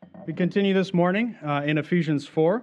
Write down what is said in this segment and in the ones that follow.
We continue this morning in Ephesians 4.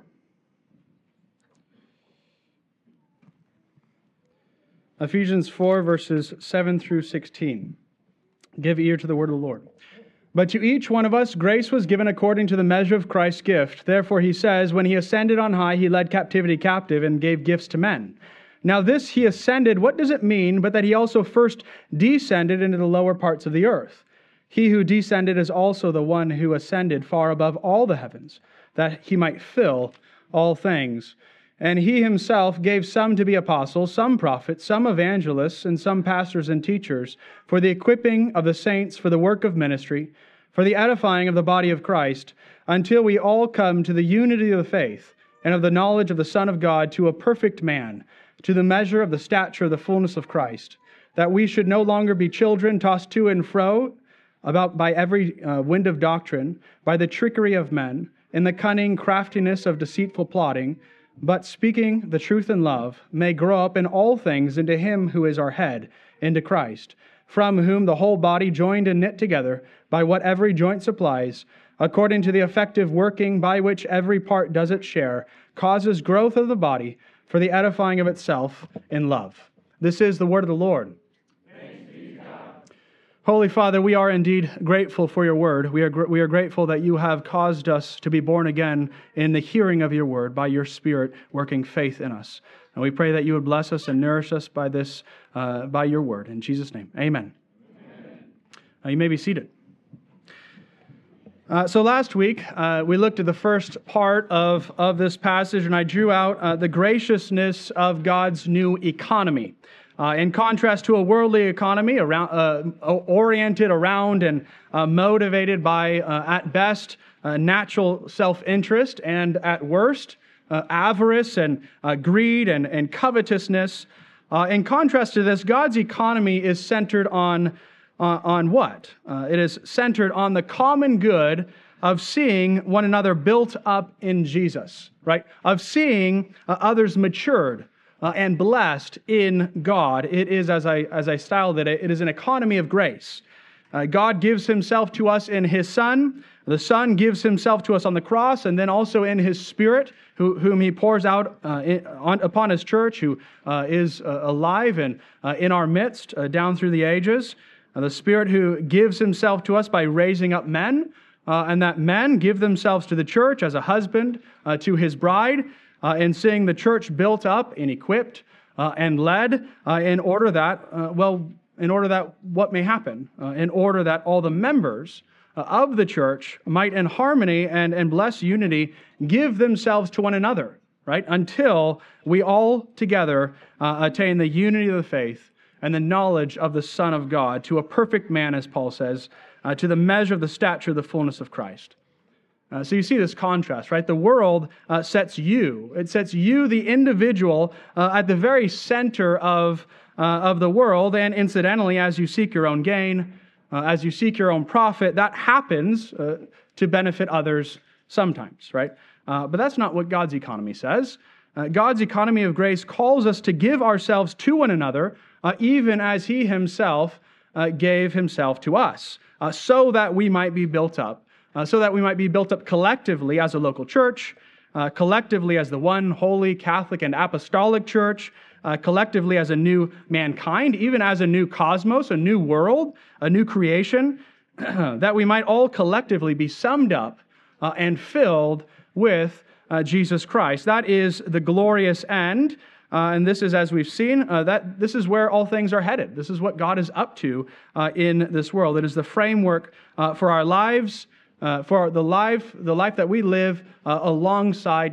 Ephesians 4, verses 7 through 16. Give ear to the word of the Lord. But to each one of us grace was given according to the measure of Christ's gift. Therefore he says, when he ascended on high, he led captivity captive and gave gifts to men. Now this he ascended, what does it mean but that he also first descended into the lower parts of the earth? He who descended is also the one who ascended far above all the heavens, that he might fill all things. And he himself gave some to be apostles, some prophets, some evangelists, and some pastors and teachers, for the equipping of the saints for the work of ministry, for the edifying of the body of Christ, until we all come to the unity of the faith and of the knowledge of the Son of God, to a perfect man, to the measure of the stature of the fullness of Christ, that we should no longer be children tossed to and fro about by every wind of doctrine, by the trickery of men, in the cunning craftiness of deceitful plotting, but speaking the truth in love, may grow up in all things into him who is our head, into Christ, from whom the whole body joined and knit together by what every joint supplies, according to the effective working by which every part does its share, causes growth of the body for the edifying of itself in love. This is the word of the Lord. Holy Father, we are indeed grateful for your word. We are grateful that you have caused us to be born again in the hearing of your word by your Spirit working faith in us. And we pray that you would bless us and nourish us by this, by your word. In Jesus' name, amen. You may be seated. So last week, we looked at the first part of this passage, and I drew out the graciousness of God's new economy. In contrast to a worldly economy oriented around and motivated by, at best, natural self-interest, and at worst, avarice and greed and covetousness. In contrast to this, God's economy is centered on what? It is centered on the common good of seeing one another built up in Jesus, right? Of seeing others matured and blessed in God. It is, as I styled it, it is an economy of grace. God gives himself to us in his Son. The Son gives himself to us on the cross, and then also in his Spirit, whom he pours out upon his church, who is alive and in our midst down through the ages. The Spirit who gives himself to us by raising up men, and that men give themselves to the church as a husband to his bride, and seeing the church built up and equipped and led in order that what may happen, in order that all the members of the church might in harmony and blessed unity give themselves to one another, right? Until we all together attain the unity of the faith and the knowledge of the Son of God, to a perfect man, as Paul says, to the measure of the stature of the fullness of Christ. So you see this contrast, right? The world sets you, the individual, at the very center of the world. And incidentally, as you seek your own gain, as you seek your own profit, that happens to benefit others sometimes, right? But that's not what God's economy says. God's economy of grace calls us to give ourselves to one another, even as he himself gave himself to us, so that we might be built up. So that we might be built up collectively as a local church, collectively as the one holy Catholic and apostolic church, collectively as a new mankind, even as a new cosmos, a new world, a new creation, that we might all collectively be summed up and filled with Jesus Christ. That is the glorious end. And this is, as we've seen, that this is where all things are headed. This is what God is up to in this world. It is the framework for our lives, for the life that we live alongside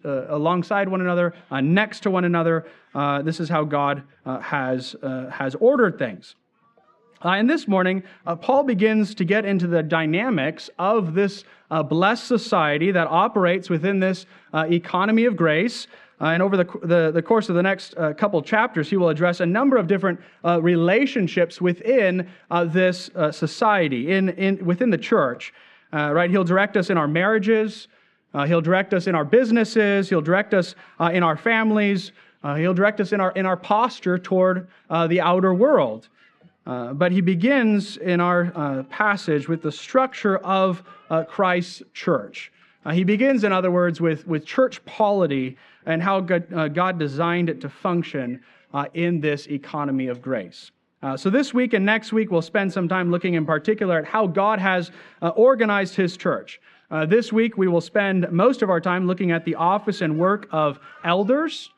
one another, next to one another. This is how God has ordered things. And this morning, Paul begins to get into the dynamics of this blessed society that operates within this economy of grace. And over the course of the next couple chapters, he will address a number of different relationships within this society, within the church. Right? He'll direct us in our marriages. He'll direct us in our businesses. He'll direct us in our families. He'll direct us in our posture toward the outer world. But he begins in our passage with the structure of Christ's church. He begins, in other words, with church polity and how God designed it to function in this economy of grace. So this week and next week, we'll spend some time looking in particular at how God has organized his church. This week, we will spend most of our time looking at the office and work of elders,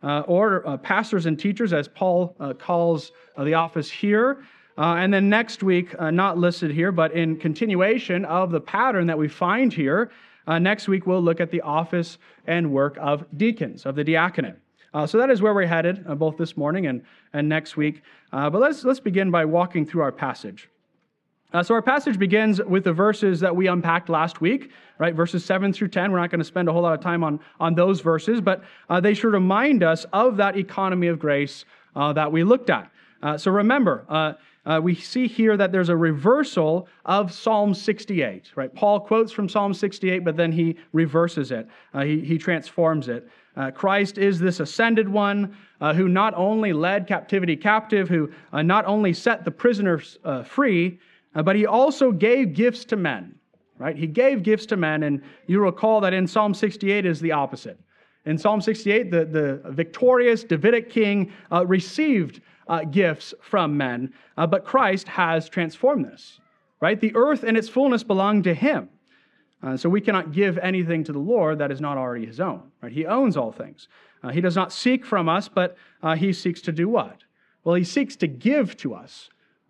or pastors and teachers, as Paul calls the office here. And then next week, not listed here, but in continuation of the pattern that we find here, next week we'll look at the office and work of deacons, of the diaconate. So that is where we're headed, both this morning and next week. But let's begin by walking through our passage. So our passage begins with the verses that we unpacked last week, right? Verses 7 through 10. We're not going to spend a whole lot of time on those verses, but they should remind us of that economy of grace that we looked at. So remember, we see here that there's a reversal of Psalm 68, right? Paul quotes from Psalm 68, but then he reverses it. He transforms it. Christ is this ascended one who not only led captivity captive, who not only set the prisoners free, but he also gave gifts to men, right? He gave gifts to men, and you recall that in Psalm 68 is the opposite. In Psalm 68, the victorious Davidic king received gifts from men, but Christ has transformed this, right? The earth and its fullness belong to him. So we cannot give anything to the Lord that is not already his own, right? He owns all things. He does not seek from us, but he seeks to do what? Well, he seeks to give to us.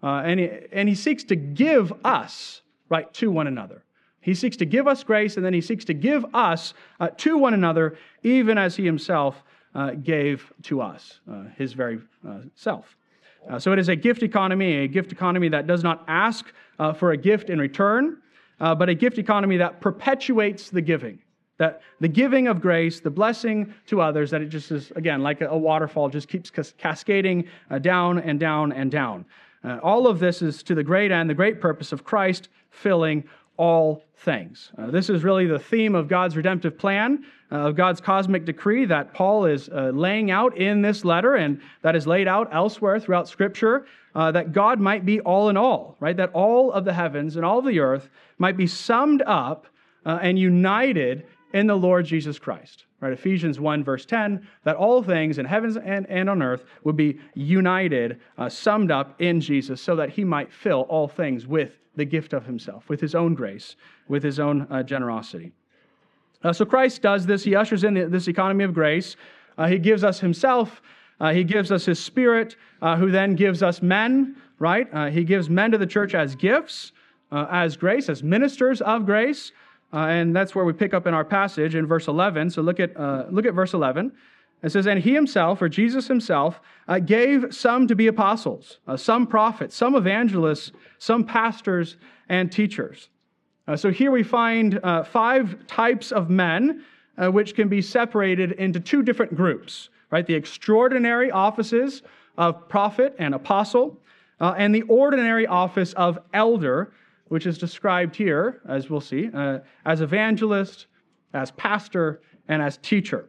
And he seeks to give us, right, to one another. He seeks to give us grace, and then he seeks to give us to one another, even as he himself gave to us, his very self. So it is a gift economy that does not ask for a gift in return, but a gift economy that perpetuates the giving. That the giving of grace, the blessing to others, that it just is, again, like a waterfall, just keeps cascading down and down and down. All of this is to the great end, the great purpose of Christ filling all things. This is really the theme of God's redemptive plan, of God's cosmic decree that Paul is laying out in this letter and that is laid out elsewhere throughout Scripture, that God might be all in all, right? That all of the heavens and all of the earth might be summed up and united in the Lord Jesus Christ. Right, Ephesians 1, verse 10, that all things in heavens and on earth would be united, summed up in Jesus, so that he might fill all things with the gift of himself, with his own grace, with his own generosity. So Christ does this. He ushers in this economy of grace. He gives us himself. He gives us his Spirit, who then gives us men, right? He gives men to the church as gifts, as grace, as ministers of grace. And that's where we pick up in our passage in verse 11. So look at verse 11. It says, "And he himself, or Jesus himself, gave some to be apostles, some prophets, some evangelists, some pastors and teachers." So here we find 5 types of men, which can be separated into 2 different groups, right? The extraordinary offices of prophet and apostle, and the ordinary office of elder, which is described here, as we'll see, as evangelist, as pastor, and as teacher.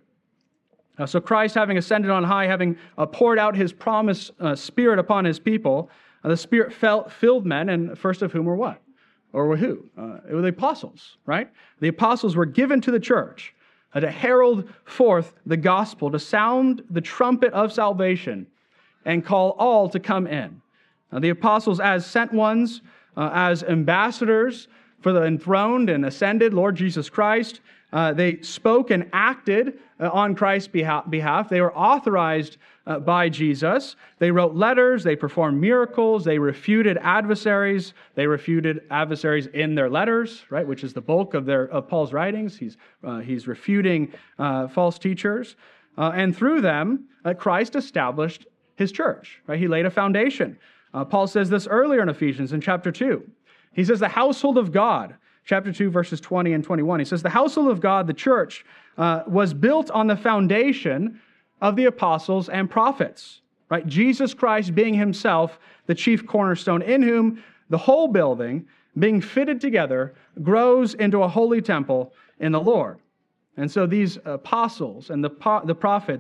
So Christ, having ascended on high, having poured out his promised Spirit upon his people, the Spirit filled men, and first of whom were what? Or were who? It were the apostles, right? The apostles were given to the church to herald forth the gospel, to sound the trumpet of salvation, and call all to come in. The apostles as sent ones, as ambassadors for the enthroned and ascended Lord Jesus Christ. They spoke and acted on Christ's behalf. They were authorized by Jesus. They wrote letters. They performed miracles. They refuted adversaries. They refuted adversaries in their letters, right, which is the bulk of Paul's writings. He's refuting false teachers. And through them, Christ established his church, right? He laid a foundation. Paul says this earlier in Ephesians in chapter 2. He says the household of God, chapter 2, verses 20 and 21. He says the household of God, the church, was built on the foundation of the apostles and prophets, right? Jesus Christ being himself the chief cornerstone, in whom the whole building, being fitted together, grows into a holy temple in the Lord. And so these apostles and the prophets,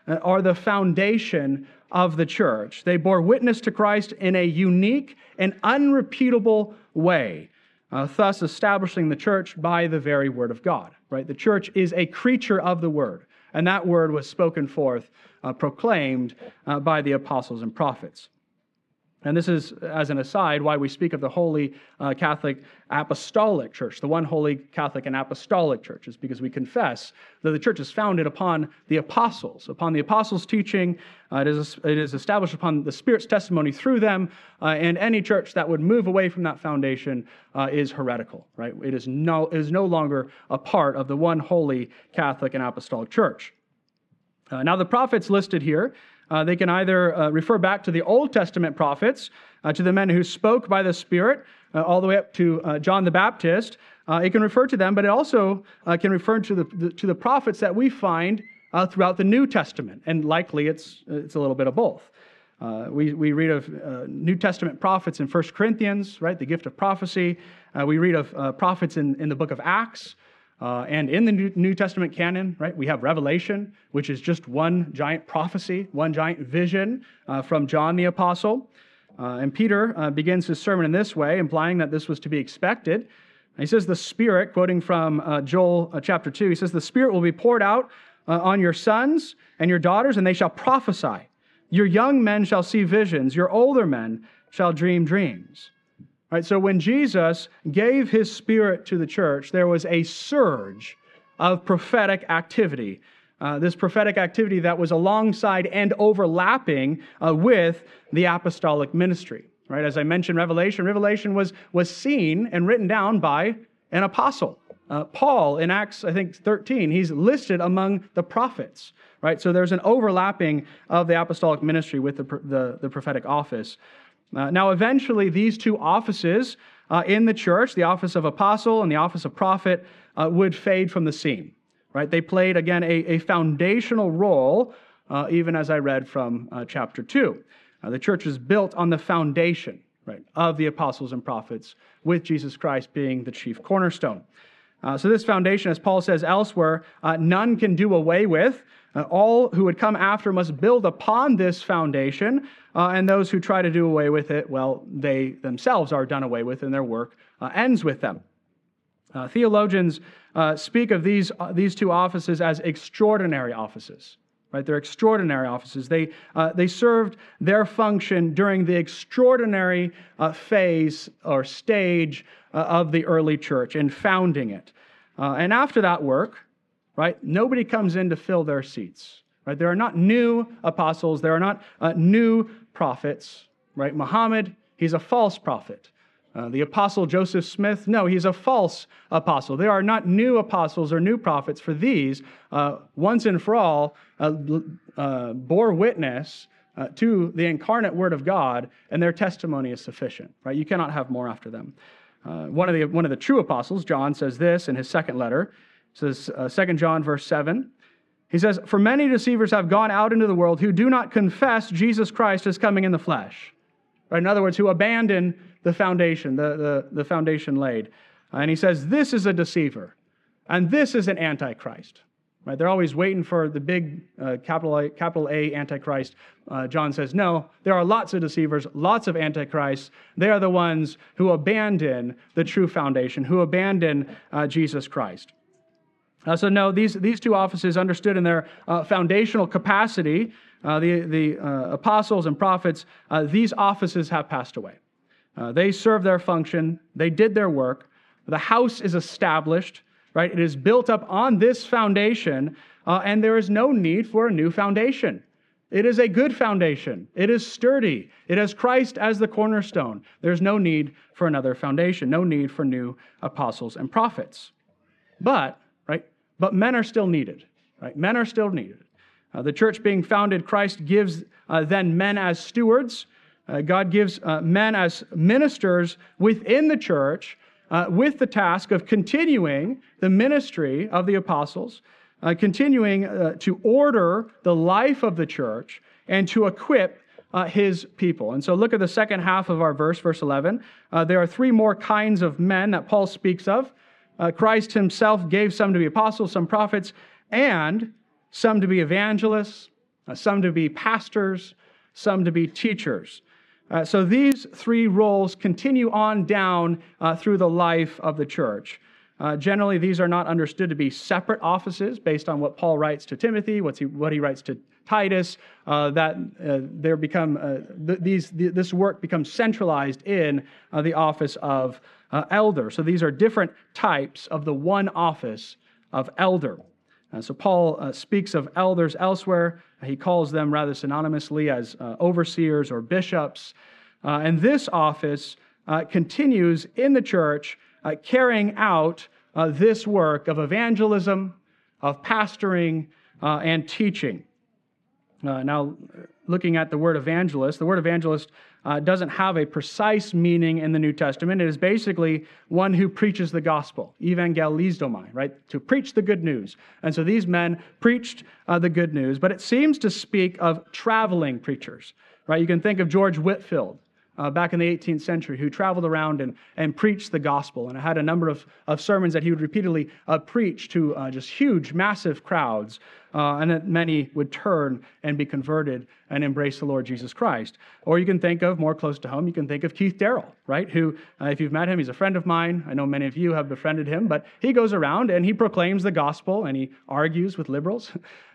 are the foundation of the church. They bore witness to Christ in a unique and unrepeatable way, thus establishing the church by the very word of God. Right? The church is a creature of the word, and that word was spoken forth, proclaimed by the apostles and prophets. And this is, as an aside, why we speak of the Holy Catholic Apostolic Church, the one Holy Catholic and Apostolic Church, is because we confess that the church is founded upon the apostles teaching. It is established upon the Spirit's testimony through them, and any church that would move away from that foundation is heretical. Right? It is no longer a part of the one Holy Catholic and Apostolic Church. Now, the prophets listed here, they can either refer back to the Old Testament prophets, to the men who spoke by the Spirit, all the way up to John the Baptist. It can refer to them, but it also can refer to the prophets that we find throughout the New Testament, and likely it's a little bit of both. We read of New Testament prophets in 1 Corinthians, right? The gift of prophecy. We read of prophets in the book of Acts. And in the New Testament canon, right, we have Revelation, which is just one giant prophecy, one giant vision from John the Apostle. And Peter begins his sermon in this way, implying that this was to be expected. He says the Spirit, quoting from Joel chapter 2, he says, "The Spirit will be poured out on your sons and your daughters, and they shall prophesy. Your young men shall see visions. Your older men shall dream dreams." Right, so when Jesus gave his Spirit to the church, there was a surge of prophetic activity. This prophetic activity that was alongside and overlapping with the apostolic ministry. Right, as I mentioned, Revelation was seen and written down by an apostle. Paul in Acts, I think 13, he's listed among the prophets. Right, so there's an overlapping of the apostolic ministry with the prophetic office. Now, eventually, these two offices in the church, the office of apostle and the office of prophet, would fade from the scene. Right? They played, again, a foundational role, even as I read from chapter 2. The church is built on the foundation, right, of the apostles and prophets, with Jesus Christ being the chief cornerstone. So this foundation, as Paul says elsewhere, none can do away with. All who would come after must build upon this foundation, and those who try to do away with it, well, they themselves are done away with, and their work ends with them. Theologians speak of these two offices as extraordinary offices. Right? They're extraordinary offices. They served their function during the extraordinary phase or stage of the early church in founding it. And after that work, right, nobody comes in to fill their seats. Right? There are not new apostles. There are not new prophets. Right? Muhammad, he's a false prophet. The apostle Joseph Smith, no, he's a false apostle. There are not new apostles or new prophets, for these, once and for all, bore witness to the incarnate Word of God, and their testimony is sufficient. Right? You cannot have more after them. One of the true apostles, John, says this in his second letter. It says 2 John verse 7. He says, "For many deceivers have gone out into the world who do not confess Jesus Christ as coming in the flesh." Right? In other words, who abandon the foundation, the foundation laid. And he says, this is a deceiver, and this is an antichrist. Right? They're always waiting for the big capital A antichrist. John says, no, there are lots of deceivers, lots of antichrists. They are the ones who abandon the true foundation, who abandon Jesus Christ. So no, these two offices, understood in their foundational capacity, the apostles and prophets, these offices have passed away. They served their function. They did their work. The house is established, right? It is built up on this foundation, and there is no need for a new foundation. It is a good foundation. It is sturdy. It has Christ as the cornerstone. There's no need for another foundation, no need for new apostles and prophets. But men are still needed, right? Men are still needed. The church being founded, Christ gives then men as stewards. God gives men as ministers within the church with the task of continuing the ministry of the apostles, continuing to order the life of the church and to equip his people. And so look at the second half of our verse, verse 11. There are three more kinds of men that Paul speaks of. Christ himself gave some to be apostles, some prophets, and some to be evangelists, some to be pastors, some to be teachers. So these three roles continue on down through the life of the church. Generally, these are not understood to be separate offices based on what Paul writes to Timothy, what he writes to Titus, this work becomes centralized in the office of elder. So these are different types of the one office of elder. So Paul speaks of elders elsewhere. He calls them rather synonymously as overseers or bishops. And this office continues in the church, carrying out this work of evangelism, of pastoring, and teaching. Now, looking at the word evangelist doesn't have a precise meaning in the New Testament. It is basically one who preaches the gospel, evangelizomai, right? To preach the good news. And so these men preached the good news, but it seems to speak of traveling preachers, right? You can think of George Whitefield, back in the 18th century, who traveled around and preached the gospel, and had a number of sermons that he would repeatedly preach to just huge, massive crowds, and that many would turn and be converted and embrace the Lord Jesus Christ. Or you can think of, more close to home, you can think of Keith Darrell, right? Who, if you've met him, he's a friend of mine. I know many of you have befriended him, but he goes around and he proclaims the gospel and he argues with liberals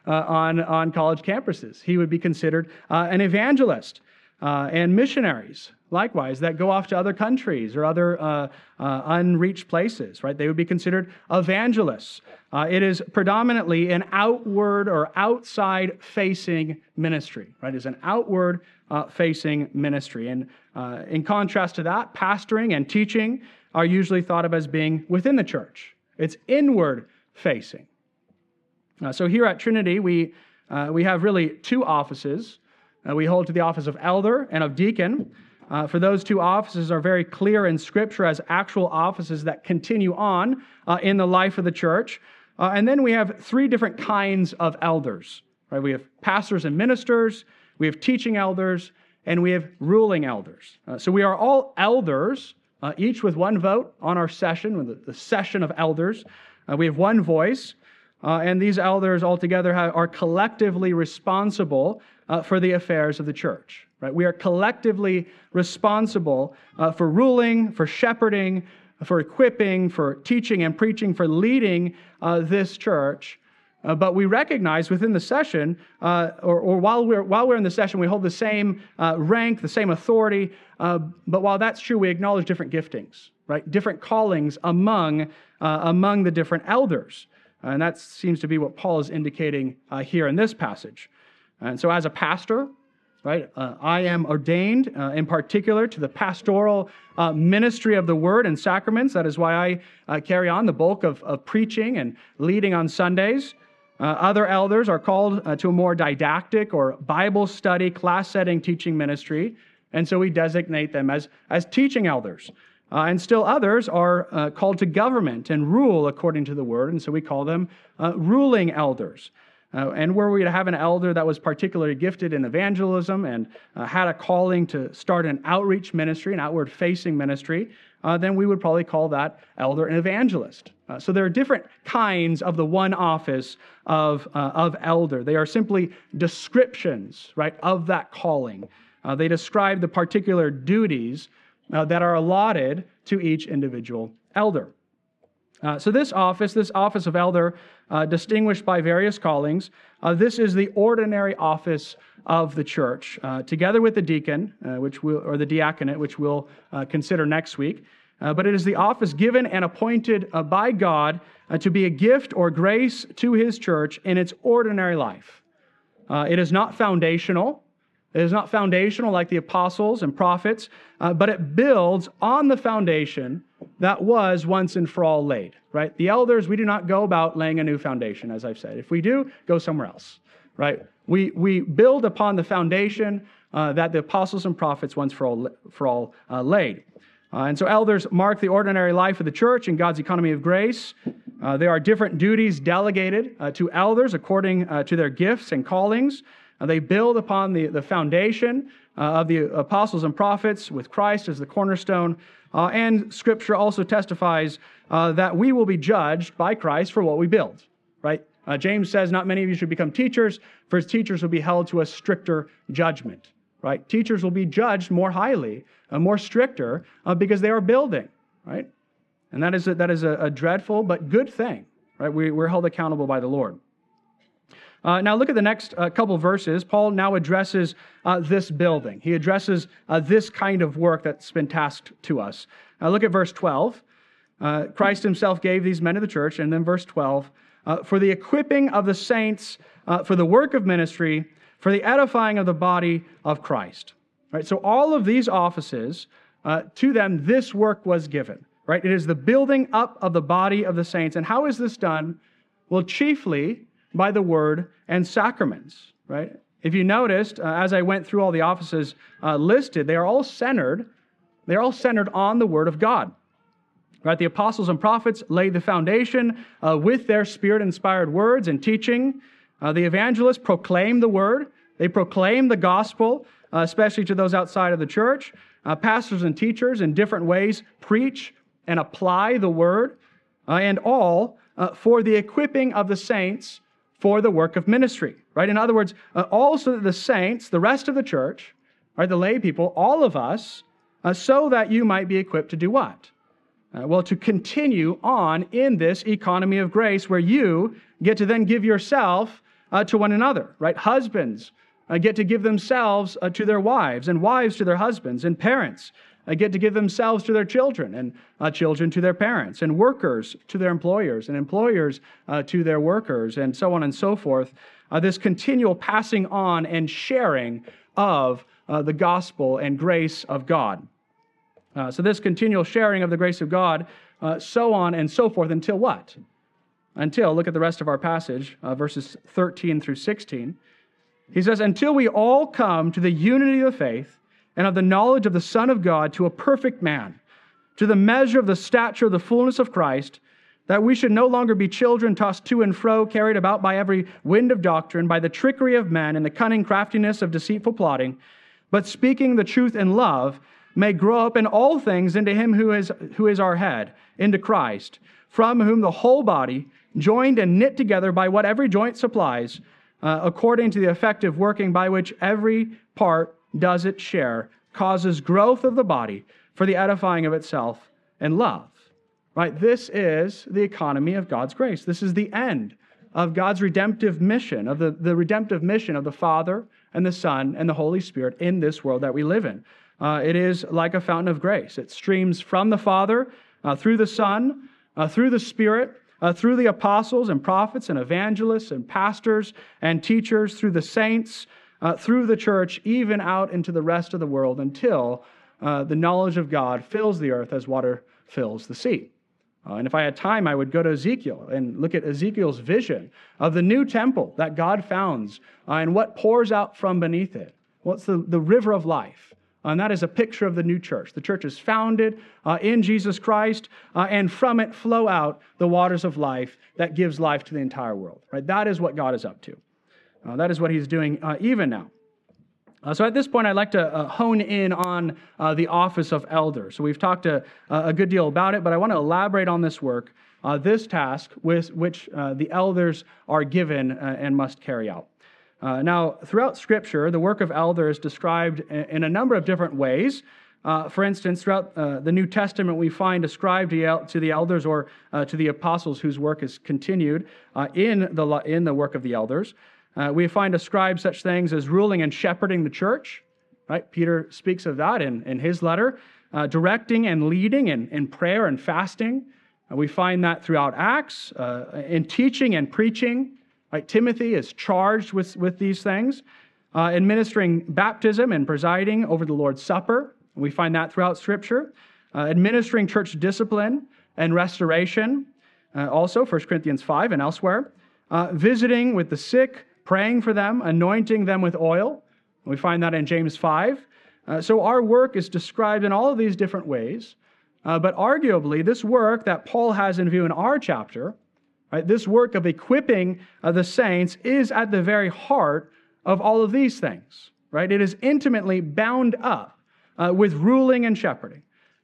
on college campuses. He would be considered an evangelist. And missionaries, likewise, that go off to other countries or other unreached places, right? They would be considered evangelists. It is predominantly an outward or outside-facing ministry, right? It's an outward-facing ministry. And in contrast to that, pastoring and teaching are usually thought of as being within the church. It's inward-facing. So here at Trinity, we have really two offices. We hold to the office of elder and of deacon. For those two offices are very clear in Scripture as actual offices that continue on in the life of the church. And then we have three different kinds of elders. Right? We have pastors and ministers, we have teaching elders, and we have ruling elders. So we are all elders, each with one vote on our session, with the session of elders. We have one voice, and these elders altogether are collectively responsible for the affairs of the church. Right? We are collectively responsible for ruling, for shepherding, for equipping, for teaching and preaching, for leading this church. But we recognize within the session, or while we're in the session, we hold the same rank, the same authority. But while that's true, we acknowledge different giftings, right? Different callings among the different elders. And that seems to be what Paul is indicating here in this passage. And so as a pastor, right, I am ordained in particular to the pastoral ministry of the word and sacraments. That is why I carry on the bulk of preaching and leading on Sundays. Other elders are called to a more didactic or Bible study, class-setting teaching ministry. And so we designate them as teaching elders. And still others are called to government and rule according to the word. And so we call them ruling elders. And were we to have an elder that was particularly gifted in evangelism and had a calling to start an outreach ministry, an outward-facing ministry, then we would probably call that elder an evangelist. So there are different kinds of the one office of elder. They are simply descriptions, right, of that calling. They describe the particular duties that are allotted to each individual elder. So this office of elder, distinguished by various callings, this is the ordinary office of the church, together with the deacon, or the diaconate, which we'll consider next week. But it is the office given and appointed by God to be a gift or grace to His church in its ordinary life. It is not foundational. It is not foundational like the apostles and prophets, but it builds on the foundation that was once and for all laid, right? The elders, we do not go about laying a new foundation, as I've said. If we do, go somewhere else, right? We build upon the foundation that the apostles and prophets once for all laid. And so elders mark the ordinary life of the church in God's economy of grace. There are different duties delegated to elders according to their gifts and callings. They build upon the foundation of the apostles and prophets with Christ as the cornerstone. And Scripture also testifies that we will be judged by Christ for what we build, right? James says, not many of you should become teachers, for his teachers will be held to a stricter judgment, right? Teachers will be judged more highly, more stricter, because they are building, right? And that is a dreadful but good thing, right? We're held accountable by the Lord. Now look at the next couple verses. Paul now addresses this building. He addresses this kind of work that's been tasked to us. Look at verse 12. Christ himself gave these men to the church, and then verse 12, for the equipping of the saints, for the work of ministry, for the edifying of the body of Christ. Right? So all of these offices, to them, this work was given. Right? It is the building up of the body of the saints. And how is this done? Well, chiefly by the word and sacraments. Right? If you noticed, as I went through all the offices listed, they are all centered on the word of God. Right, the apostles and prophets laid the foundation with their spirit-inspired words and teaching. The evangelists proclaim the word. They proclaim the gospel, especially to those outside of the church. Pastors and teachers in different ways preach and apply the word, and all for the equipping of the saints for the work of ministry. Right? In other words, also the saints, the rest of the church, right, the lay people, all of us, so that you might be equipped to do what? Well, to continue on in this economy of grace where you get to then give yourself to one another, right? Husbands get to give themselves to their wives, and wives to their husbands, and parents get to give themselves to their children, and children to their parents, and workers to their employers, and employers to their workers, and so on and so forth. This continual passing on and sharing of the gospel and grace of God. So this continual sharing of the grace of God, so on and so forth, until what? Until, look at the rest of our passage, verses 13 through 16. He says, until we all come to the unity of the faith and of the knowledge of the Son of God, to a perfect man, to the measure of the stature of the fullness of Christ, that we should no longer be children tossed to and fro, carried about by every wind of doctrine, by the trickery of men and the cunning craftiness of deceitful plotting, but speaking the truth in love, may grow up in all things into him who is our head, into Christ, from whom the whole body, joined and knit together by what every joint supplies, according to the effective working by which every part does its share, causes growth of the body for the edifying of itself in love. Right? This is the economy of God's grace. This is the end of God's redemptive mission, of the redemptive mission of the Father and the Son and the Holy Spirit in this world that we live in. It is like a fountain of grace. It streams from the Father, through the Son, through the Spirit, through the apostles and prophets and evangelists and pastors and teachers, through the saints, through the church, even out into the rest of the world until the knowledge of God fills the earth as water fills the sea. And if I had time, I would go to Ezekiel and look at Ezekiel's vision of the new temple that God founds and what pours out from beneath it. What's the river of life? And that is a picture of the new church. The church is founded in Jesus Christ, and from it flow out the waters of life that gives life to the entire world. Right? That is what God is up to. That is what he's doing even now. So at this point, I'd like to hone in on the office of elder. So we've talked a good deal about it, but I want to elaborate on this work, this task with which the elders are given and must carry out. Now, throughout Scripture, the work of elder is described in a number of different ways. For instance, throughout the New Testament, we find ascribed to the elders or to the apostles whose work is continued in the work of the elders. We find ascribed such things as ruling and shepherding the church. Right? Peter speaks of that in his letter. Directing and leading in prayer and fasting. We find that throughout Acts, in teaching and preaching. Right? Timothy is charged with these things. Administering baptism and presiding over the Lord's Supper. We find that throughout Scripture. Administering church discipline and restoration. Also, 1 Corinthians 5 and elsewhere. Visiting with the sick, praying for them, anointing them with oil. We find that in James 5. So our work is described in all of these different ways. But arguably, this work that Paul has in view in our chapter, right, this work of equipping the saints is at the very heart of all of these things. Right? It is intimately bound up with ruling and shepherding.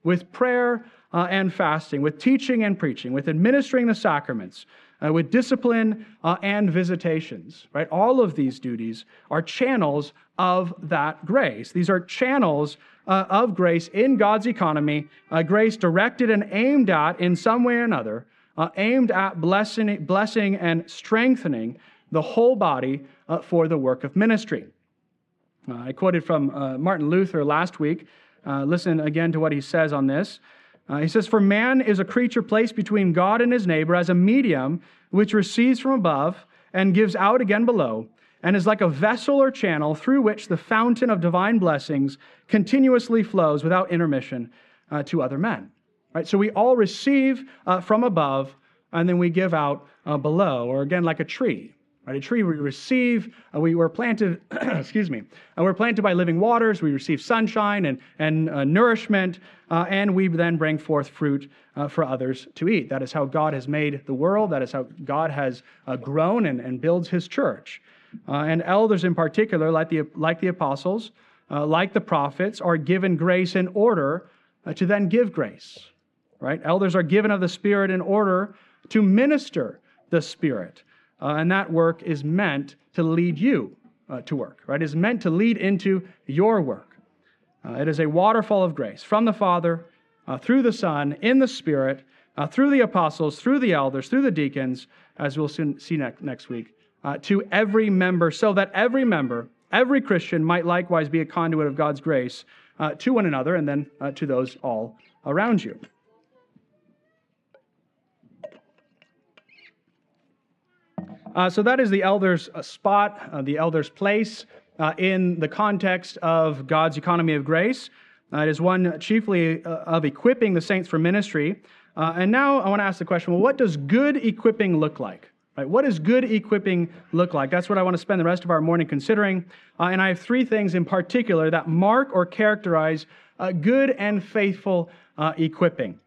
with prayer and fasting, with teaching and preaching, with administering the sacraments, with discipline and visitations, right? All of these duties are channels of that grace. These are channels of grace in God's economy, grace directed and aimed at in some way or another, aimed at blessing and strengthening the whole body for the work of ministry. I quoted from Martin Luther last week. Listen again to what he says on this. He says, "For man is a creature placed between God and his neighbor as a medium which receives from above and gives out again below, and is like a vessel or channel through which the fountain of divine blessings continuously flows without intermission to other men." Right? So we all receive from above, and then we give out below, or again, like a tree. Right? A tree we receive, we were planted, we're planted by living waters, we receive sunshine and nourishment, and we then bring forth fruit for others to eat. That is how God has made the world. That is how God has grown and builds his church. And elders in particular, like the apostles, like the prophets, are given grace in order to then give grace. Right? Elders are given of the Spirit in order to minister the Spirit. And that work is meant to lead you to work, right? It is meant to lead into your work. It is a waterfall of grace from the Father, through the Son, in the Spirit, through the apostles, through the elders, through the deacons, as we'll soon see next week, to every member, so that every member, every Christian might likewise be a conduit of God's grace to one another and then to those all around you. So that is the elder's spot, the elder's place in the context of God's economy of grace. It is one chiefly of equipping the saints for ministry. And now I want to ask the question, well, what does good equipping look like? Right? What does good equipping look like? That's what I want to spend the rest of our morning considering. And I have three things in particular that mark or characterize good and faithful equipping.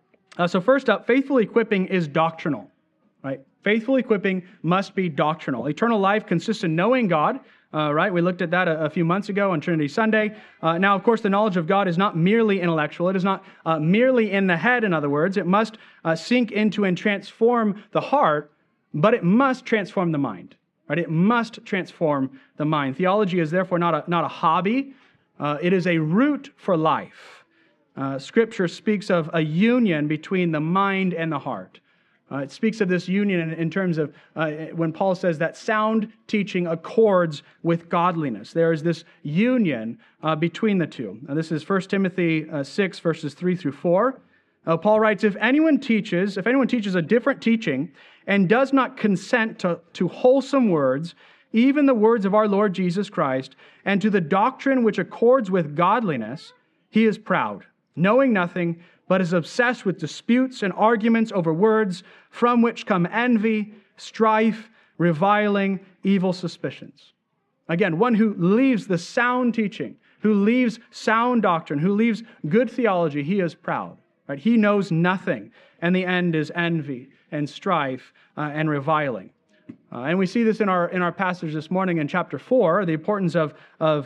So first up, faithful equipping is doctrinal. Right? Faithful equipping must be doctrinal. Eternal life consists in knowing God, right? We looked at that a few months ago on Trinity Sunday. Now, of course, the knowledge of God is not merely intellectual. It is not merely in the head, in other words. It must sink into and transform the heart, but it must transform the mind, right? It must transform the mind. Theology is therefore not a hobby. It is a route for life. Scripture speaks of a union between the mind and the heart. It speaks of this union in terms of when Paul says that sound teaching accords with godliness. There is this union between the two. Now, this is 1 Timothy 6, verses 3 through 4. Paul writes, if anyone teaches a different teaching and does not consent to wholesome words, even the words of our Lord Jesus Christ, and to the doctrine which accords with godliness, he is proud, knowing nothing, but is obsessed with disputes and arguments over words, from which come envy, strife, reviling, evil suspicions. Again, one who leaves the sound teaching, who leaves sound doctrine, who leaves good theology, he is proud. Right? He knows nothing, and the end is envy and strife and reviling. And we see this in our passage this morning in chapter 4, the importance of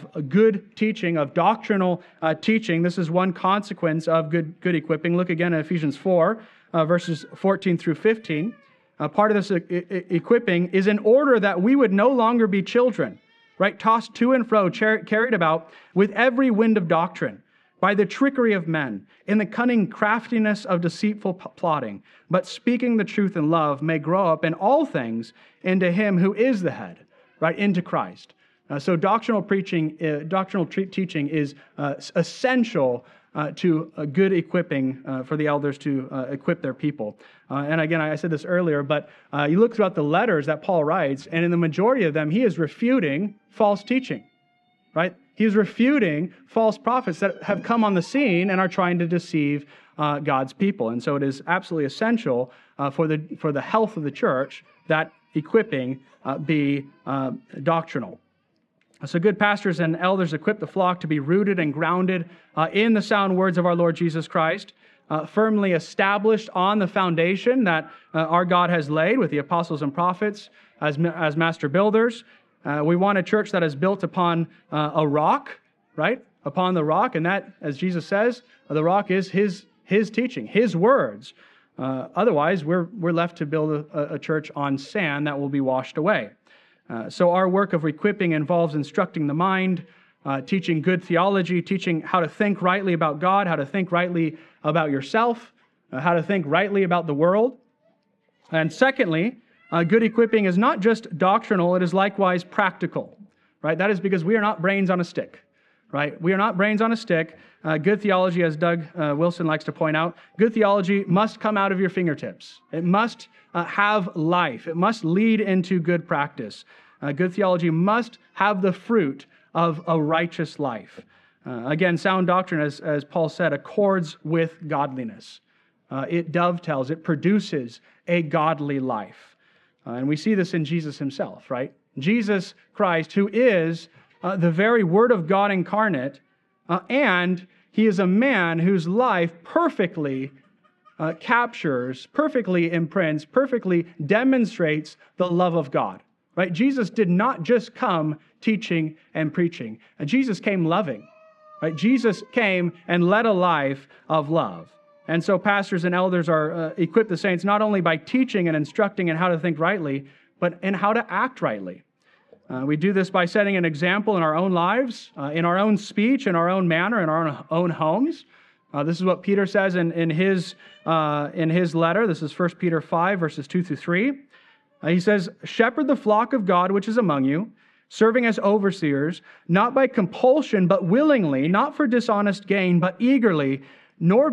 good teaching, of doctrinal teaching. This is one consequence of good equipping. Look again at Ephesians 4, verses 14 through 15. Part of this equipping is in order that we would no longer be children, right? Tossed to and fro, carried about with every wind of doctrine, by the trickery of men, in the cunning craftiness of deceitful plotting, but speaking the truth in love may grow up in all things into him who is the head, right, into Christ. So doctrinal teaching is essential to a good equipping for the elders to equip their people. And again, I said this earlier, but you look throughout the letters that Paul writes, and in the majority of them, he is refuting false teaching, right? He is refuting false prophets that have come on the scene and are trying to deceive God's people. And so it is absolutely essential for the health of the church that equipping be doctrinal. So good pastors and elders equip the flock to be rooted and grounded in the sound words of our Lord Jesus Christ, firmly established on the foundation that our God has laid with the apostles and prophets as master builders. We want a church that is built upon a rock, right? Upon the rock, and that, as Jesus says, The rock is his teaching, his words. Otherwise, we're left to build a church on sand that will be washed away. So our work of equipping involves instructing the mind, teaching good theology, teaching how to think rightly about God, how to think rightly about yourself, how to think rightly about the world. And secondly, good equipping is not just doctrinal, it is likewise practical, right? That is because we are not brains on a stick, right? We are not brains on a stick. Good theology, as Doug Wilson likes to point out, good theology must come out of your fingertips. It must have life. It must lead into good practice. Good theology must have the fruit of a righteous life. Again, sound doctrine, as Paul said, accords with godliness. It dovetails, it produces a godly life. And we see this in Jesus himself, right? Jesus Christ, who is the very Word of God incarnate, and he is a man whose life perfectly captures, perfectly imprints, perfectly demonstrates the love of God, right? Jesus did not just come teaching and preaching. Jesus came loving, right? Jesus came and led a life of love. And so pastors and elders are equip the saints not only by teaching and instructing in how to think rightly, but in how to act rightly. We do this by setting an example in our own lives, in our own speech, in our own manner, in our own homes. This is what Peter says in his letter. This is 1 Peter 5, verses 2 through 3. He says, "Shepherd the flock of God which is among you, serving as overseers, not by compulsion, but willingly, not for dishonest gain, but eagerly, nor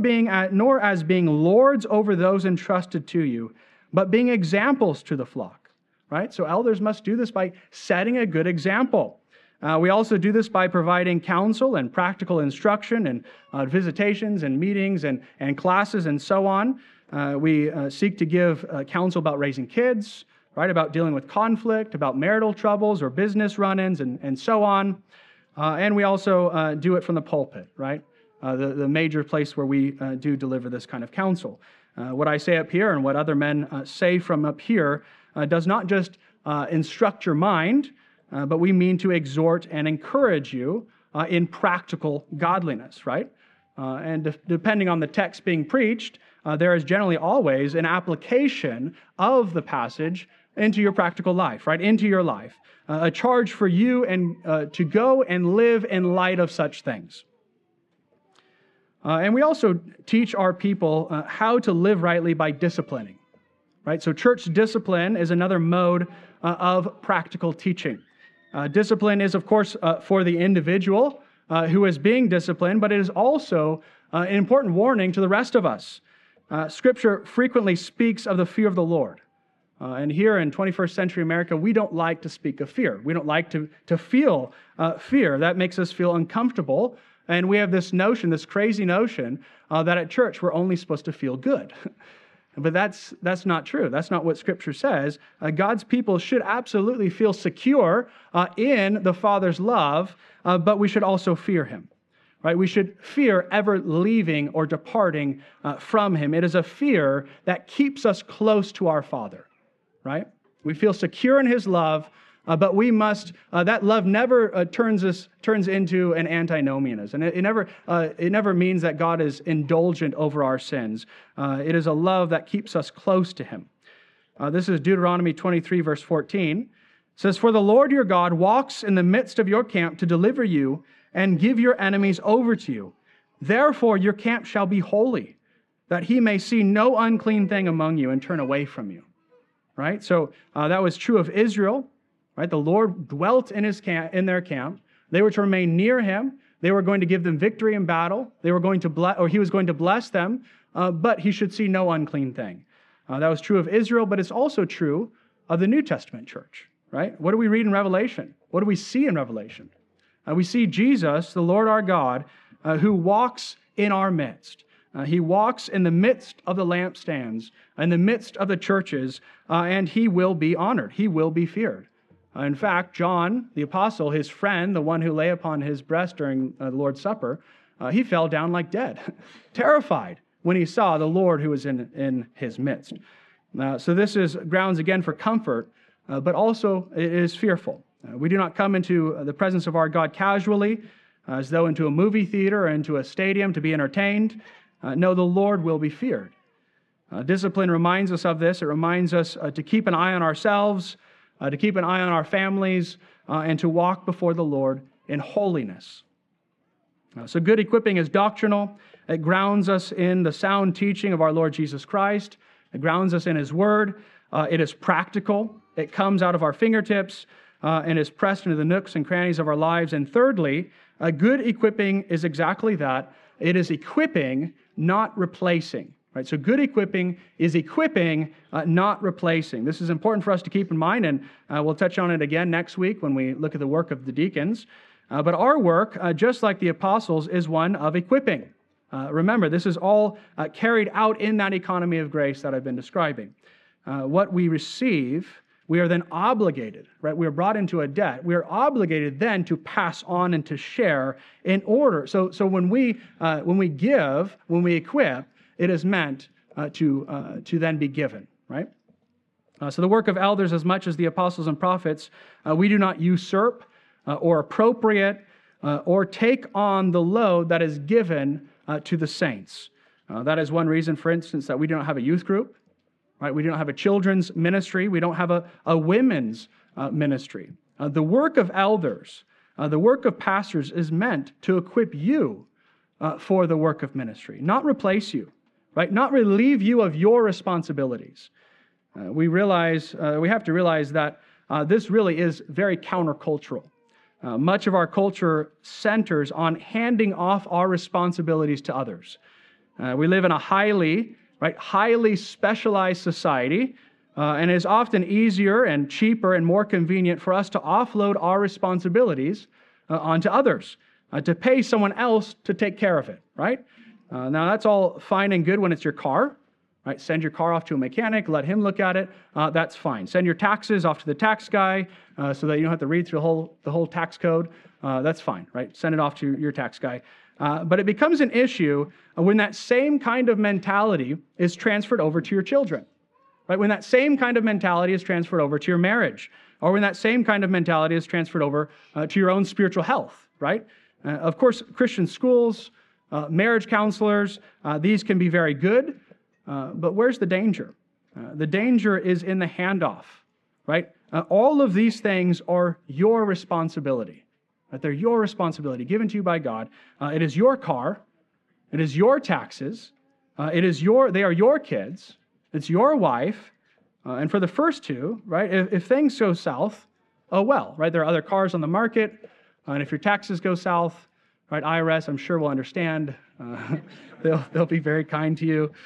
as being lords over those entrusted to you, but being examples to the flock." Right? So elders must do this by setting a good example. We also do this by providing counsel and practical instruction and visitations and meetings and classes and so on. We seek to give counsel about raising kids, right? About dealing with conflict, about marital troubles or business run-ins and so on. And we also do it from the pulpit, right? The major place where we do deliver this kind of counsel. What I say up here and what other men say from up here does not just instruct your mind, but we mean to exhort and encourage you in practical godliness, right? And depending on the text being preached, there is generally always an application of the passage into your practical life, right? Into your life. A charge for you and to go and live in light of such things. And we also teach our people how to live rightly by disciplining, right? So church discipline is another mode of practical teaching. Discipline is, of course, for the individual who is being disciplined, but it is also an important warning to the rest of us. Scripture frequently speaks of the fear of the Lord. And here in 21st century America, we don't like to speak of fear. We don't like to feel fear. That makes us feel uncomfortable. And we have this notion, this crazy notion, that at church we're only supposed to feel good. But that's not true. That's not what Scripture says. God's people should absolutely feel secure in the Father's love, but we should also fear Him. Right? We should fear ever leaving or departing from Him. It is a fear that keeps us close to our Father. Right? We feel secure in His love, but we must, that love never turns into an antinomianism. And it never means that God is indulgent over our sins. It is a love that keeps us close to Him. This is Deuteronomy 23, verse 14. It says, "For the Lord your God walks in the midst of your camp to deliver you and give your enemies over to you. Therefore your camp shall be holy, that He may see no unclean thing among you and turn away from you." Right? So that was true of Israel. Right? The Lord dwelt in their camp. They were to remain near Him. They were going to give them victory in battle. He was going to bless them, but He should see no unclean thing. That was true of Israel, but it's also true of the New Testament church. Right? What do we read in Revelation? What do we see in Revelation? We see Jesus, the Lord our God, who walks in our midst. He walks in the midst of the lampstands, in the midst of the churches, and He will be honored. He will be feared. In fact, John, the apostle, his friend, the one who lay upon his breast during the Lord's Supper, he fell down like dead, terrified when he saw the Lord who was in his midst. So this is grounds again for comfort, but also it is fearful. We do not come into the presence of our God casually. as though into a movie theater or into a stadium to be entertained. No, the Lord will be feared. Discipline reminds us of this. It reminds us to keep an eye on ourselves, to keep an eye on our families, and to walk before the Lord in holiness. So good equipping is doctrinal. It grounds us in the sound teaching of our Lord Jesus Christ. It grounds us in His Word. It is practical. It comes out of our fingertips and is pressed into the nooks and crannies of our lives. And thirdly, good equipping is exactly that. It is equipping, not replacing. Right? So good equipping is equipping, not replacing. This is important for us to keep in mind, and we'll touch on it again next week when we look at the work of the deacons. But our work, just like the apostles, is one of equipping. Remember, this is all carried out in that economy of grace that I've been describing. What we receive, we are then obligated, right? We are brought into a debt. We are obligated then to pass on and to share in order. So when we give, when we equip, it is meant to then be given, right? So the work of elders, as much as the apostles and prophets, we do not usurp or appropriate or take on the load that is given to the saints. That is one reason, for instance, that we don't have a youth group, right? We don't have a children's ministry. We don't have a women's ministry. The work of elders, the work of pastors is meant to equip you for the work of ministry, not replace you. Right? Not relieve you of your responsibilities. We have to realize that this really is very countercultural. Much of our culture centers on handing off our responsibilities to others. We live in a highly specialized society, and it is often easier and cheaper and more convenient for us to offload our responsibilities onto others, to pay someone else to take care of it, right? Now, that's all fine and good when it's your car, right? Send your car off to a mechanic, let him look at it. That's fine. Send your taxes off to the tax guy so that you don't have to read through the whole tax code. That's fine, right? Send it off to your tax guy. But it becomes an issue when that same kind of mentality is transferred over to your children, right? When that same kind of mentality is transferred over to your marriage, or when that same kind of mentality is transferred over to your own spiritual health, right? Of course, Christian schools, marriage counselors, these can be very good, but where's the danger? The danger is in the handoff, right? All of these things are your responsibility. Right? They're your responsibility given to you by God. It is your car. It is your taxes. They are your kids. It's your wife. And for the first two, right, if things go south, oh well, right? There are other cars on the market. And if your taxes go south, right, IRS, I'm sure will understand. They'll be very kind to you.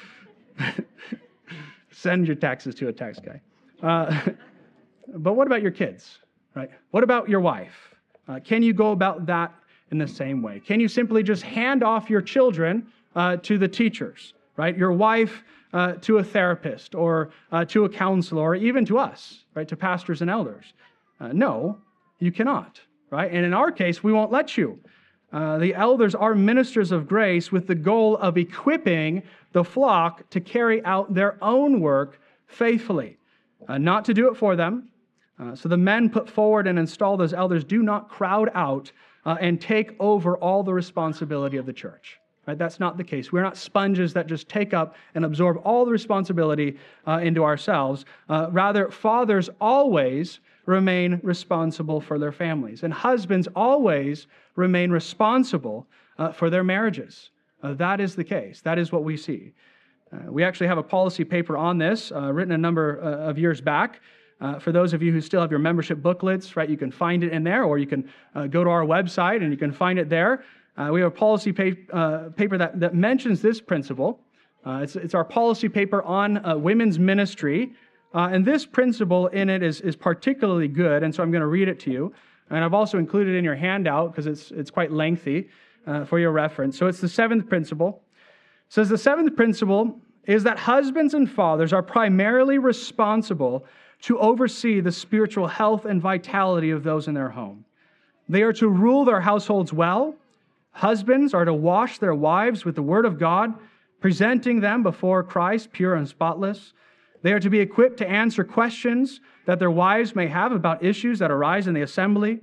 Send your taxes to a tax guy. But what about your kids, right? What about your wife? Can you go about that in the same way? Can you simply just hand off your children to the teachers, right? Your wife to a therapist or to a counselor or even to us, right, to pastors and elders? No, you cannot, right? And in our case, we won't let you. The elders are ministers of grace with the goal of equipping the flock to carry out their own work faithfully, not to do it for them. So the men put forward and install those elders do not crowd out and take over all the responsibility of the church. Right? That's not the case. We're not sponges that just take up and absorb all the responsibility into ourselves. Rather, fathers always remain responsible for their families, and husbands always remain responsible for their marriages. That is the case. That is what we see. We actually have a policy paper on this, written a number of years back. For those of you who still have your membership booklets, right, you can find it in there, or you can go to our website and you can find it there. We have a policy paper that mentions this principle. It's our policy paper on women's ministry. And this principle in it is particularly good, and so I'm going to read it to you. And I've also included it in your handout because it's quite lengthy for your reference. So it's the seventh principle. It says the seventh principle is that husbands and fathers are primarily responsible to oversee the spiritual health and vitality of those in their home. They are to rule their households well. Husbands are to wash their wives with the word of God, presenting them before Christ pure and spotless. They are to be equipped to answer questions that their wives may have about issues that arise in the assembly.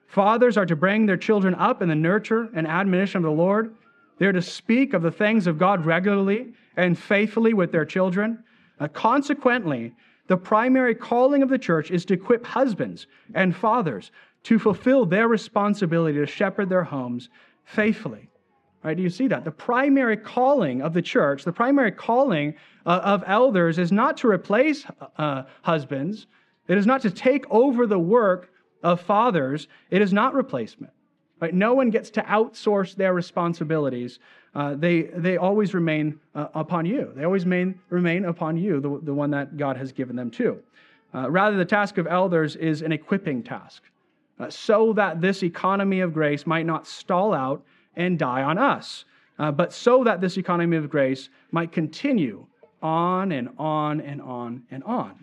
Fathers are to bring their children up in the nurture and admonition of the Lord. They're to speak of the things of God regularly and faithfully with their children. Consequently, the primary calling of the church is to equip husbands and fathers to fulfill their responsibility to shepherd their homes faithfully. Right? Do you see that? The primary calling of the church, the primary calling of elders is not to replace husbands. It is not to take over the work of fathers. It is not replacement. Right? No one gets to outsource their responsibilities. They always remain upon you. They always remain upon you, the one that God has given them to. Rather, the task of elders is an equipping task, so that this economy of grace might not stall out and die on us, but so that this economy of grace might continue on and on and on and on,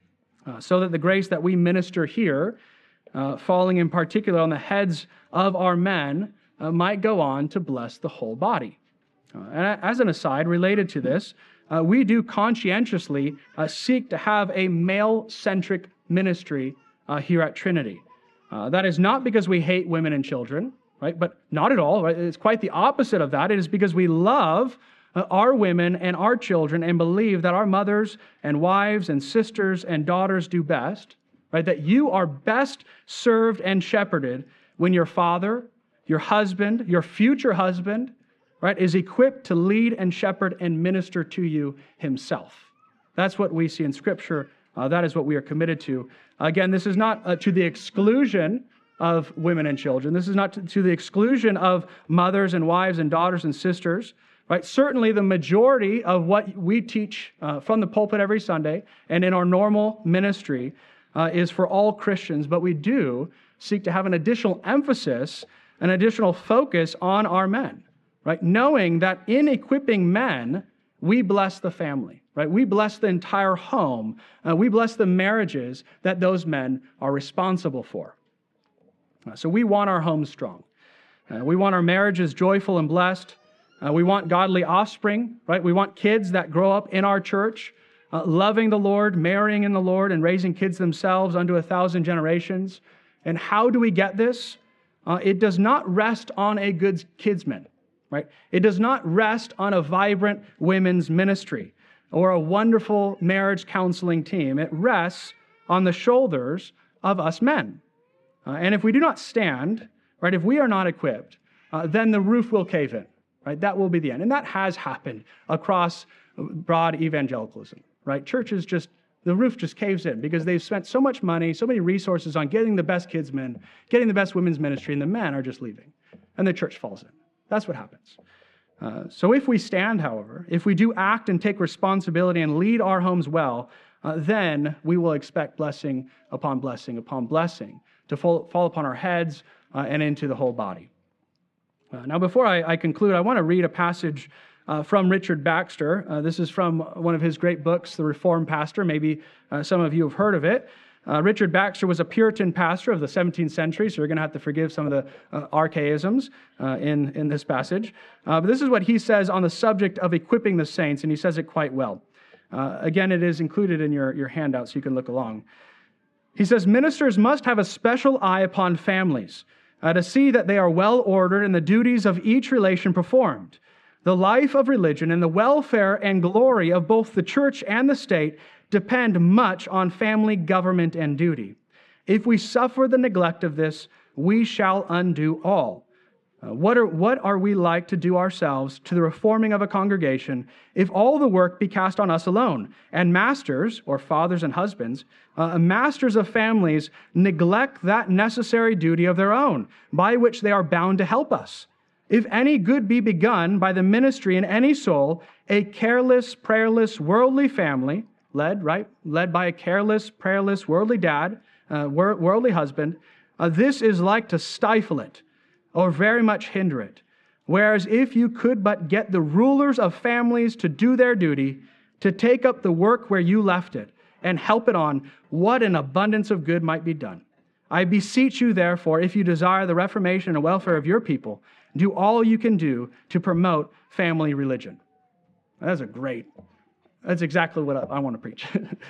so that the grace that we minister here, falling in particular on the heads of our men, might go on to bless the whole body. And as an aside, related to this, we do conscientiously seek to have a male-centric ministry here at Trinity. That is not because we hate women and children, right? But not at all. Right? It's quite the opposite of that. It is because we love our women and our children and believe that our mothers and wives and sisters and daughters do best, right? That you are best served and shepherded when your father, your husband, your future husband, right, is equipped to lead and shepherd and minister to you himself. That's what we see in Scripture. That is what we are committed to. Again, this is not to the exclusion of women and children. This is not to the exclusion of mothers and wives and daughters and sisters. Right? Certainly, the majority of what we teach from the pulpit every Sunday and in our normal ministry is for all Christians, but we do seek to have an additional emphasis, an additional focus on our men, right? Knowing that in equipping men, we bless the family, right? We bless the entire home. We bless the marriages that those men are responsible for. So we want our homes strong. We want our marriages joyful and blessed. We want godly offspring, right? We want kids that grow up in our church, loving the Lord, marrying in the Lord, and raising kids themselves unto 1,000 generations. And how do we get this? It does not rest on a good kidsman, right? It does not rest on a vibrant women's ministry or a wonderful marriage counseling team. It rests on the shoulders of us men. And if we do not stand, right, if we are not equipped, then the roof will cave in, right? That will be the end. And that has happened across broad evangelicalism, right? Churches the roof just caves in because they've spent so much money, so many resources on getting the best kids men, getting the best women's ministry, and the men are just leaving. And the church falls in. That's what happens. So if we stand, however, if we do act and take responsibility and lead our homes well, then we will expect blessing upon blessing upon blessing to fall upon our heads and into the whole body. Now, before I conclude, I want to read a passage from Richard Baxter. This is from one of his great books, The Reformed Pastor. Maybe some of you have heard of it. Richard Baxter was a Puritan pastor of the 17th century, so you're going to have to forgive some of the archaisms in this passage. But this is what he says on the subject of equipping the saints, and he says it quite well. Again, it is included in your handout, so you can look along. He says, ministers must have a special eye upon families to see that they are well ordered and the duties of each relation performed. The life of religion and the welfare and glory of both the church and the state depend much on family government and duty. If we suffer the neglect of this, we shall undo all. What are we like to do ourselves to the reforming of a congregation if all the work be cast on us alone, and masters, or fathers and husbands, masters of families neglect that necessary duty of their own, by which they are bound to help us? If any good be begun by the ministry in any soul, a careless, prayerless, worldly family, led by a careless, prayerless, worldly dad, worldly husband, this is like to stifle it, or very much hinder it. Whereas if you could but get the rulers of families to do their duty, to take up the work where you left it, and help it on, what an abundance of good might be done. I beseech you, therefore, if you desire the reformation and welfare of your people, do all you can do to promote family religion. That's exactly what I want to preach.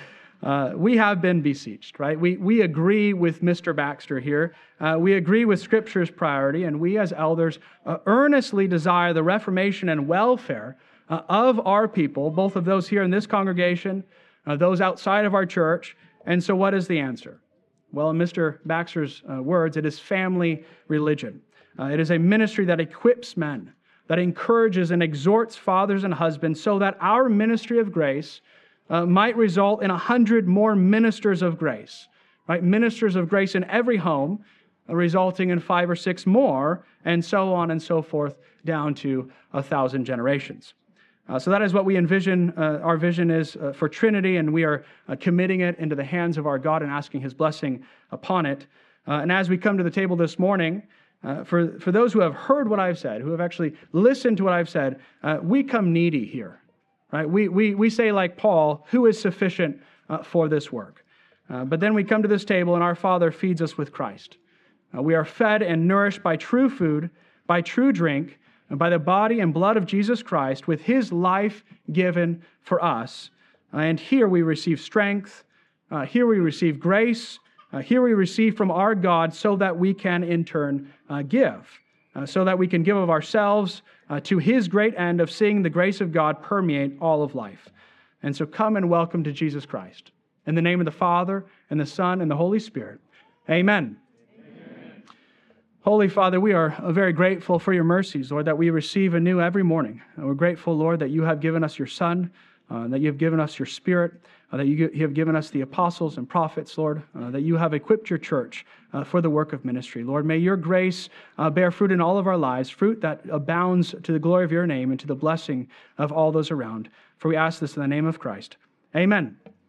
we have been beseeched, right? We agree with Mr. Baxter here. We agree with Scripture's priority, and we as elders earnestly desire the reformation and welfare of our people, both of those here in this congregation, those outside of our church. And so what is the answer? Well, in Mr. Baxter's words, it is family religion. It is a ministry that equips men, that encourages and exhorts fathers and husbands so that our ministry of grace might result in 100 more ministers of grace, right? Ministers of grace in every home, resulting in 5 or 6 more, and so on and so forth, down to 1,000 generations. So that is what we envision. Our vision is for Trinity, and we are committing it into the hands of our God and asking His blessing upon it. And as we come to the table this morning, for those who have heard what I've said, who have actually listened to what I've said, we come needy here. Right? We say like Paul, who is sufficient for this work? But then we come to this table and our Father feeds us with Christ. We are fed and nourished by true food, by true drink, and by the body and blood of Jesus Christ with His life given for us. And here we receive strength, here we receive grace, here we receive from our God so that we can in turn give. So that we can give of ourselves to His great end of seeing the grace of God permeate all of life. And so come and welcome to Jesus Christ. In the name of the Father, and the Son, and the Holy Spirit. Amen. Amen. Holy Father, we are very grateful for your mercies, Lord, that we receive anew every morning. And we're grateful, Lord, that you have given us your Son, that you have given us your Spirit, that you have given us the apostles and prophets, Lord, that you have equipped your church for the work of ministry. Lord, may your grace bear fruit in all of our lives, fruit that abounds to the glory of your name and to the blessing of all those around. For we ask this in the name of Christ. Amen.